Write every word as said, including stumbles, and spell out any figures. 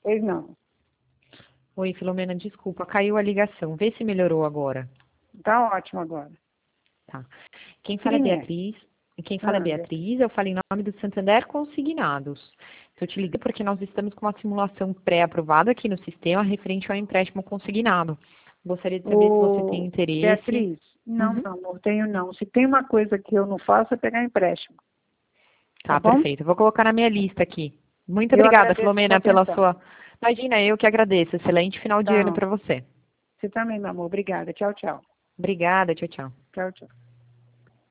Pois não. Oi, Filomena, desculpa, caiu a ligação. Vê se melhorou agora. Tá ótimo agora. Tá. Quem fala é Quem é? Beatriz. Quem fala é Ah, Beatriz, eu falo em nome do Santander Consignados. Estou te ligando porque nós estamos com uma simulação pré-aprovada aqui no sistema referente ao empréstimo consignado. Gostaria de saber se você tem Ô, interesse. Beatriz, não, Uhum. meu amor, tenho não. Se tem uma coisa que eu não faço é pegar empréstimo, tá Tá, bom? perfeito. Eu vou colocar na minha lista aqui. Muito Eu obrigada, agradeço a sua Filomena, pela atenção. sua. Imagina, eu que agradeço. Excelente final de ano Tá. para você. Você também, meu amor. Obrigada. Tchau, tchau. Obrigada, tchau, tchau. Tchau, tchau.